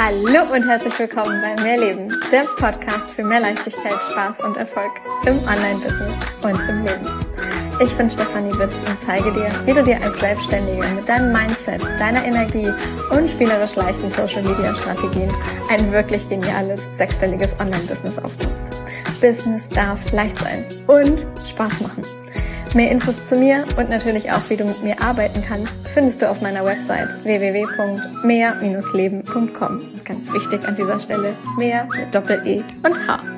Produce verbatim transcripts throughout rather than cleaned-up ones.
Hallo und herzlich willkommen bei Mehrleben, der Podcast für mehr Leichtigkeit, Spaß und Erfolg im Online-Business und im Leben. Ich bin Stefanie Witt und zeige dir, wie du dir als Selbstständige mit deinem Mindset, deiner Energie und spielerisch leichten Social-Media-Strategien ein wirklich geniales, sechsstelliges Online-Business aufbaust. Business darf leicht sein und Spaß machen. Mehr Infos zu mir und natürlich auch, wie du mit mir arbeiten kannst, findest du auf meiner Website w w w punkt mehr Bindestrich leben punkt com. Ganz wichtig an dieser Stelle, mehr mit Doppel-E und H.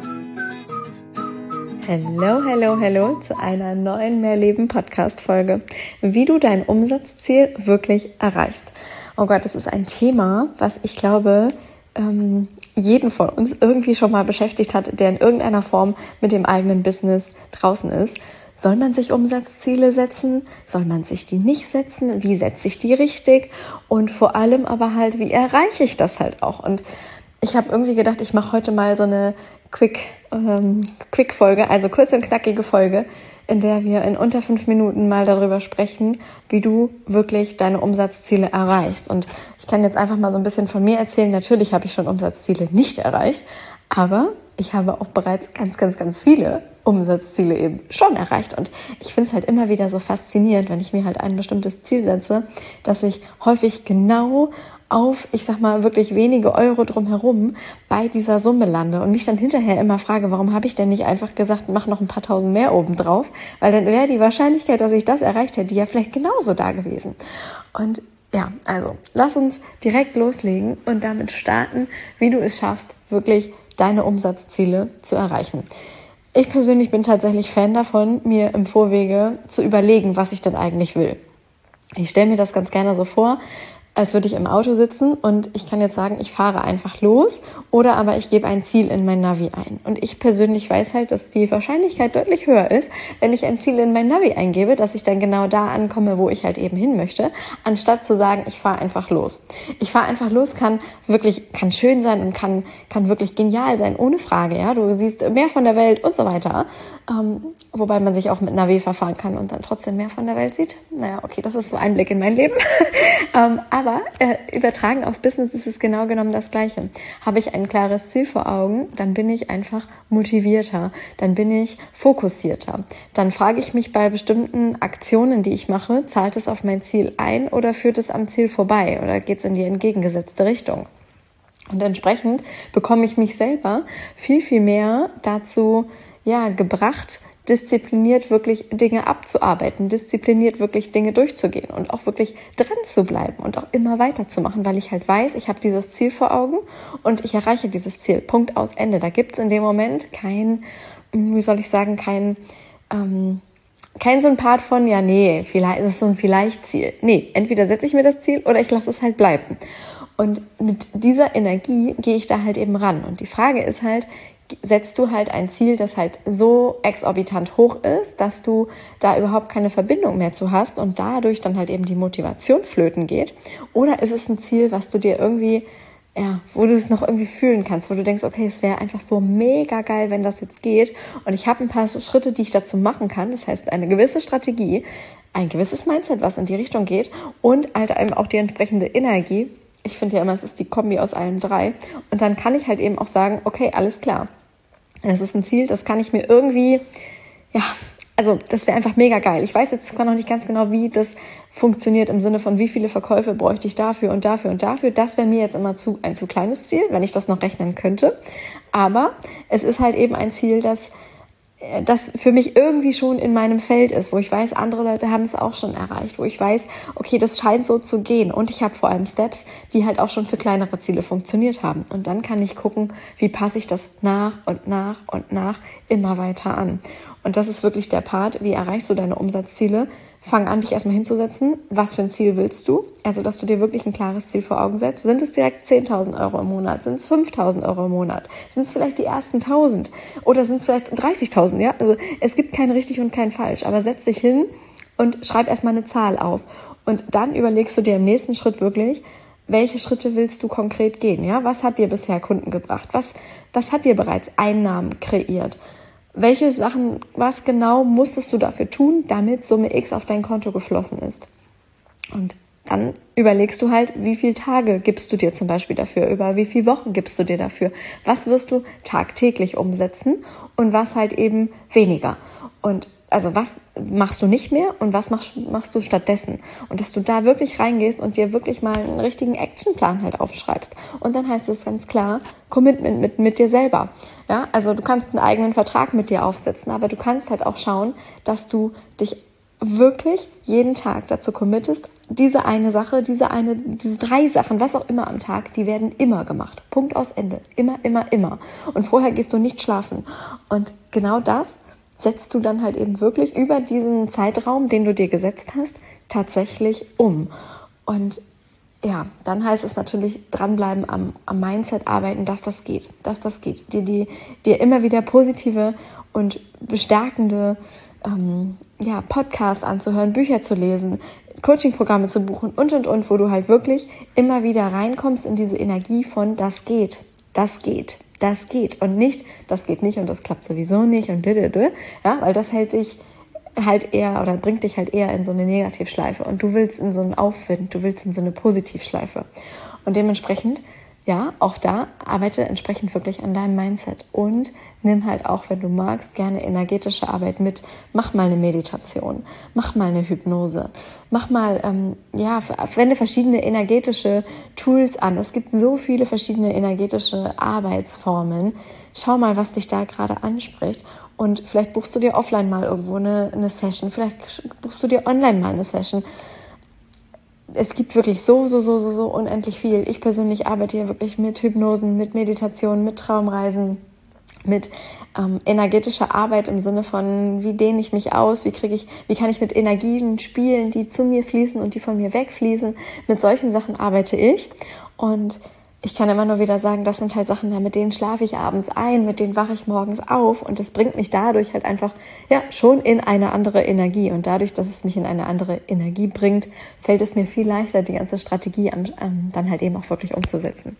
Hallo, hallo, hallo zu einer neuen Mehrleben-Podcast-Folge. Wie du dein Umsatzziel wirklich erreichst. Oh Gott, das ist ein Thema, was ich glaube, ähm, jeden von uns irgendwie schon mal beschäftigt hat, der in irgendeiner Form mit dem eigenen Business draußen ist. Soll man sich Umsatzziele setzen? Soll man sich die nicht setzen? Wie setze ich die richtig? Und vor allem aber halt, wie erreiche ich das halt auch? Und ich habe irgendwie gedacht, ich mache heute mal so eine Quick, ähm, Quick-Folge, also kurz und knackige Folge, in der wir in unter fünf Minuten mal darüber sprechen, wie du wirklich deine Umsatzziele erreichst. Und ich kann jetzt einfach mal so ein bisschen von mir erzählen. Natürlich habe ich schon Umsatzziele nicht erreicht, aber ich habe auch bereits ganz, ganz, ganz viele Umsatzziele eben schon erreicht. Und ich finde es halt immer wieder so faszinierend, wenn ich mir halt ein bestimmtes Ziel setze, dass ich häufig genau auf, ich sag mal, wirklich wenige Euro drumherum bei dieser Summe lande und mich dann hinterher immer frage, warum habe ich denn nicht einfach gesagt, mach noch ein paar tausend mehr oben drauf, weil dann wäre die Wahrscheinlichkeit, dass ich das erreicht hätte, ja vielleicht genauso da gewesen. Und ja, also lass uns direkt loslegen und damit starten, wie du es schaffst, wirklich deine Umsatzziele zu erreichen. Ich persönlich bin tatsächlich Fan davon, mir im Vorwege zu überlegen, was ich denn eigentlich will. Ich stelle mir das ganz gerne so vor, als würde ich im Auto sitzen und ich kann jetzt sagen, ich fahre einfach los oder aber ich gebe ein Ziel in mein Navi ein. Und ich persönlich weiß halt, dass die Wahrscheinlichkeit deutlich höher ist, wenn ich ein Ziel in mein Navi eingebe, dass ich dann genau da ankomme, wo ich halt eben hin möchte, anstatt zu sagen, ich fahre einfach los. Ich fahre einfach los kann wirklich, kann schön sein und kann, kann wirklich genial sein, ohne Frage. Ja, du siehst mehr von der Welt und so weiter. Ähm, wobei man sich auch mit Navi verfahren kann und dann trotzdem mehr von der Welt sieht. Naja, okay, das ist so ein Blick in mein Leben. ähm, aber Aber äh, übertragen aufs Business ist es genau genommen das Gleiche. Habe ich ein klares Ziel vor Augen, dann bin ich einfach motivierter, dann bin ich fokussierter. Dann frage ich mich bei bestimmten Aktionen, die ich mache, zahlt es auf mein Ziel ein oder führt es am Ziel vorbei oder geht es in die entgegengesetzte Richtung? Und entsprechend bekomme ich mich selber viel, viel mehr dazu ja, gebracht, diszipliniert wirklich Dinge abzuarbeiten, diszipliniert wirklich Dinge durchzugehen und auch wirklich dran zu bleiben und auch immer weiterzumachen, weil ich halt weiß, ich habe dieses Ziel vor Augen und ich erreiche dieses Ziel. Punkt, aus, Ende. Da gibt es in dem Moment kein, wie soll ich sagen, kein, ähm, kein so ein Part von, ja nee, vielleicht ist es so ein Vielleicht-Ziel. Nee, entweder setze ich mir das Ziel oder ich lasse es halt bleiben. Und mit dieser Energie gehe ich da halt eben ran. Und die Frage ist halt, setzt du halt ein Ziel, das halt so exorbitant hoch ist, dass du da überhaupt keine Verbindung mehr zu hast und dadurch dann halt eben die Motivation flöten geht? Oder ist es ein Ziel, was du dir irgendwie, ja, wo du es noch irgendwie fühlen kannst, wo du denkst, okay, es wäre einfach so mega geil, wenn das jetzt geht und ich habe ein paar Schritte, die ich dazu machen kann, das heißt eine gewisse Strategie, ein gewisses Mindset, was in die Richtung geht und halt eben auch die entsprechende Energie. Ich finde ja immer, es ist die Kombi aus allem drei und dann kann ich halt eben auch sagen, okay, alles klar. Das ist ein Ziel, das kann ich mir irgendwie, ja, also das wäre einfach mega geil. Ich weiß jetzt sogar noch nicht ganz genau, wie das funktioniert im Sinne von, wie viele Verkäufe bräuchte ich dafür und dafür und dafür. Das wäre mir jetzt immer zu ein zu kleines Ziel, wenn ich das noch rechnen könnte. Aber es ist halt eben ein Ziel, das das für mich irgendwie schon in meinem Feld ist, wo ich weiß, andere Leute haben es auch schon erreicht, wo ich weiß, okay, das scheint so zu gehen und ich habe vor allem Steps, die halt auch schon für kleinere Ziele funktioniert haben und dann kann ich gucken, wie passe ich das nach und nach und nach immer weiter an und das ist wirklich der Part, wie erreichst du deine Umsatzziele? Fang an, dich erstmal hinzusetzen, was für ein Ziel willst du? Also, dass du dir wirklich ein klares Ziel vor Augen setzt. Sind es direkt zehntausend Euro im Monat? Sind es fünftausend Euro im Monat? Sind es vielleicht die ersten tausend? Oder sind es vielleicht dreißigtausend? Ja? Also, es gibt kein richtig und kein falsch. Aber setz dich hin und schreib erstmal eine Zahl auf. Und dann überlegst du dir im nächsten Schritt wirklich, welche Schritte willst du konkret gehen? Ja? Was hat dir bisher Kunden gebracht? Was, was hat dir bereits Einnahmen kreiert? Welche Sachen, was genau musstest du dafür tun, damit Summe X auf dein Konto geflossen ist? Und dann überlegst du halt, wie viele Tage gibst du dir zum Beispiel dafür, über wie viele Wochen gibst du dir dafür, was wirst du tagtäglich umsetzen und was halt eben weniger. Und also was machst du nicht mehr und was machst, machst du stattdessen? Und dass du da wirklich reingehst und dir wirklich mal einen richtigen Actionplan halt aufschreibst. Und dann heißt es ganz klar, Commitment mit, mit dir selber. Ja, also du kannst einen eigenen Vertrag mit dir aufsetzen, aber du kannst halt auch schauen, dass du dich wirklich jeden Tag dazu committest, diese eine Sache, diese eine, diese drei Sachen, was auch immer am Tag, die werden immer gemacht. Punkt aus Ende. Immer, immer, immer. Und vorher gehst du nicht schlafen. Und genau das setzt du dann halt eben wirklich über diesen Zeitraum, den du dir gesetzt hast, tatsächlich um. Und ja, dann heißt es natürlich dranbleiben, am, am Mindset arbeiten, dass das geht, dass das geht. Dir, die, dir immer wieder positive und bestärkende ähm, ja, Podcasts anzuhören, Bücher zu lesen, Coaching-Programme zu buchen und, und, und, wo du halt wirklich immer wieder reinkommst in diese Energie von das geht, das geht. Das geht und nicht, das geht nicht und das klappt sowieso nicht und dödödö, ja, weil das hält dich halt eher oder bringt dich halt eher in so eine Negativschleife und du willst in so einen Aufwind, du willst in so eine Positivschleife und dementsprechend, ja, auch da arbeite entsprechend wirklich an deinem Mindset und nimm halt auch, wenn du magst, gerne energetische Arbeit mit. Mach mal eine Meditation, mach mal eine Hypnose, mach mal, ähm, ja, wende verschiedene energetische Tools an. Es gibt so viele verschiedene energetische Arbeitsformen. Schau mal, was dich da gerade anspricht. Und vielleicht buchst du dir offline mal irgendwo eine, eine Session, vielleicht buchst du dir online mal eine Session. Es gibt wirklich so, so, so, so, so unendlich viel. Ich persönlich arbeite hier wirklich mit Hypnosen, mit Meditationen, mit Traumreisen, mit ähm, energetischer Arbeit im Sinne von, wie dehne ich mich aus, wie kriege ich, wie kann ich mit Energien spielen, die zu mir fließen und die von mir wegfließen. Mit solchen Sachen arbeite ich und ich kann immer nur wieder sagen, das sind halt Sachen, mit denen schlafe ich abends ein, mit denen wache ich morgens auf und das bringt mich dadurch halt einfach ja schon in eine andere Energie und dadurch, dass es mich in eine andere Energie bringt, fällt es mir viel leichter, die ganze Strategie ähm, dann halt eben auch wirklich umzusetzen.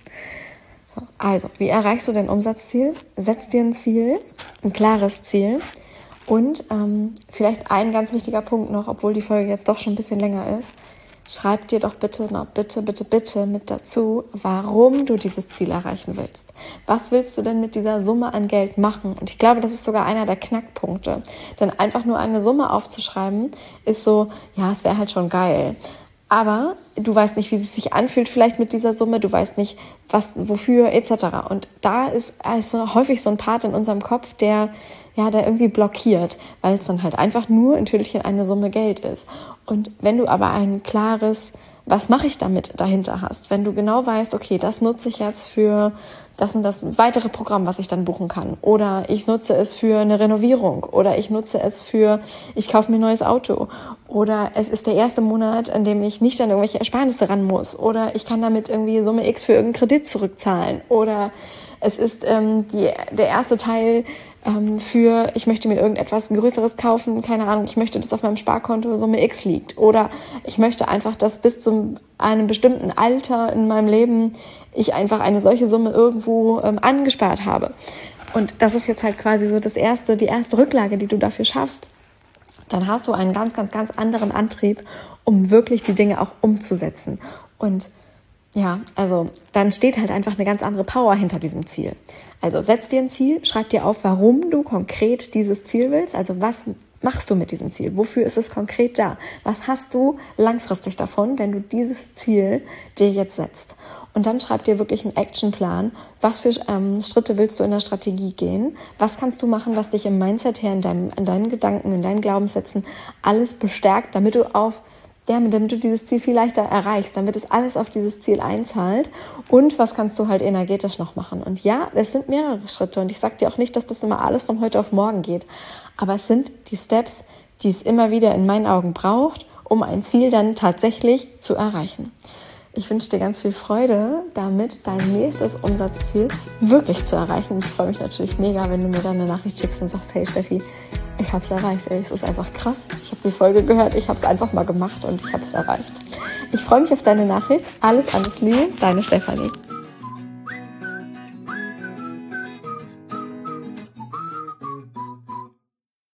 So, also, wie erreichst du dein Umsatzziel? Setz dir ein Ziel, ein klares Ziel und ähm, vielleicht ein ganz wichtiger Punkt noch, obwohl die Folge jetzt doch schon ein bisschen länger ist. Schreib dir doch bitte, na, bitte, bitte, bitte mit dazu, warum du dieses Ziel erreichen willst. Was willst du denn mit dieser Summe an Geld machen? Und ich glaube, das ist sogar einer der Knackpunkte. Denn einfach nur eine Summe aufzuschreiben, ist so, ja, es wäre halt schon geil. Aber du weißt nicht, wie es sich anfühlt vielleicht mit dieser Summe, du weißt nicht, was, wofür, et cetera. Und da ist also häufig so ein Part in unserem Kopf, der ja, der irgendwie blockiert, weil es dann halt einfach nur in Tüdelchen eine Summe Geld ist. Und wenn du aber ein klares, was mache ich damit dahinter hast, wenn du genau weißt, okay, das nutze ich jetzt für das und das weitere Programm, was ich dann buchen kann, oder ich nutze es für eine Renovierung, oder ich nutze es für, ich kaufe mir ein neues Auto, oder es ist der erste Monat, in dem ich nicht an irgendwelche Ersparnisse ran muss, oder ich kann damit irgendwie Summe X für irgendeinen Kredit zurückzahlen, oder es ist ähm, die, der erste Teil ähm, für, ich möchte mir irgendetwas Größeres kaufen, keine Ahnung, ich möchte, dass auf meinem Sparkonto Summe X liegt. Oder ich möchte einfach, dass bis zu einem bestimmten Alter in meinem Leben ich einfach eine solche Summe irgendwo ähm, angespart habe. Und das ist jetzt halt quasi so das erste, die erste Rücklage, die du dafür schaffst. Dann hast du einen ganz, ganz, ganz anderen Antrieb, um wirklich die Dinge auch umzusetzen. Und ja, also dann steht halt einfach eine ganz andere Power hinter diesem Ziel. Also setz dir ein Ziel, schreib dir auf, warum du konkret dieses Ziel willst. Also was machst du mit diesem Ziel? Wofür ist es konkret da? Was hast du langfristig davon, wenn du dieses Ziel dir jetzt setzt? Und dann schreib dir wirklich einen Actionplan. Was für ähm, Schritte willst du in der Strategie gehen? Was kannst du machen, was dich im Mindset her, in, deinem, in deinen Gedanken, in deinen Glaubenssätzen alles bestärkt, damit du auf Ja, damit du dieses Ziel viel leichter erreichst, damit es alles auf dieses Ziel einzahlt. Und was kannst du halt energetisch noch machen? Und ja, es sind mehrere Schritte und ich sage dir auch nicht, dass das immer alles von heute auf morgen geht. Aber es sind die Steps, die es immer wieder in meinen Augen braucht, um ein Ziel dann tatsächlich zu erreichen. Ich wünsche dir ganz viel Freude damit, dein nächstes Umsatzziel wirklich zu erreichen. Ich freue mich natürlich mega, wenn du mir dann eine Nachricht schickst und sagst, hey Steffi, ich habe es erreicht. Ey. Es ist einfach krass. Ich habe die Folge gehört, ich habe es einfach mal gemacht und ich habe es erreicht. Ich freue mich auf deine Nachricht. Alles, alles Liebe, deine Stefanie.